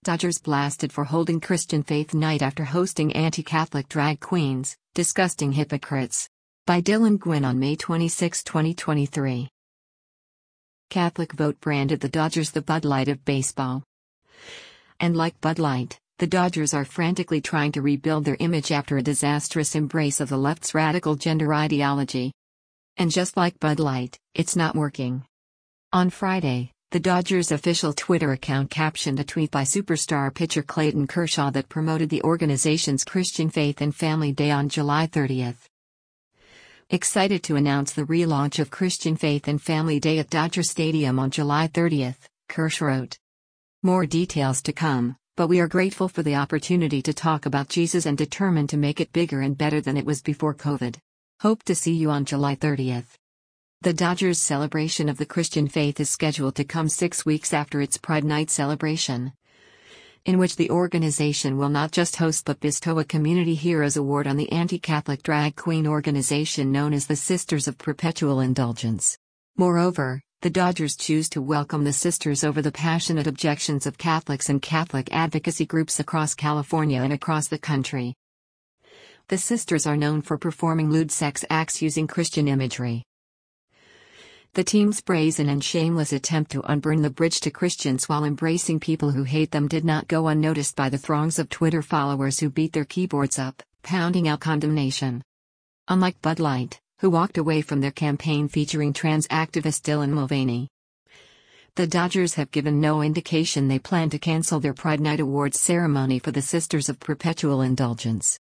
Dodgers blasted for holding Christian Faith Night after hosting anti-Catholic drag queens, disgusting hypocrites. By Dylan Gwynn on May 26, 2023. Catholic vote branded the Dodgers the Bud Light of baseball. And like Bud Light, the Dodgers are frantically trying to rebuild their image after a disastrous embrace of the left's radical gender ideology. And just like Bud Light, it's not working. On Friday, the Dodgers' official Twitter account captioned a tweet by superstar pitcher Clayton Kershaw that promoted the organization's Christian Faith and Family Day on July 30th. Excited to announce the relaunch of Christian Faith and Family Day at Dodger Stadium on July 30th, Kershaw wrote. More details to come, but we are grateful for the opportunity to talk about Jesus and determined to make it bigger and better than it was before COVID. Hope to see you on July 30th. The Dodgers' celebration of the Christian faith is scheduled to come 6 weeks after its Pride Night celebration, in which the organization will not just host but bestow a Community Heroes Award on the anti-Catholic drag queen organization known as the Sisters of Perpetual Indulgence. Moreover, the Dodgers choose to welcome the sisters over the passionate objections of Catholics and Catholic advocacy groups across California and across the country. The sisters are known for performing lewd sex acts using Christian imagery. The team's brazen and shameless attempt to unburn the bridge to Christians while embracing people who hate them did not go unnoticed by the throngs of Twitter followers who beat their keyboards up, pounding out condemnation. Unlike Bud Light, who walked away from their campaign featuring trans activist Dylan Mulvaney, the Dodgers have given no indication they plan to cancel their Pride Night Awards ceremony for the Sisters of Perpetual Indulgence.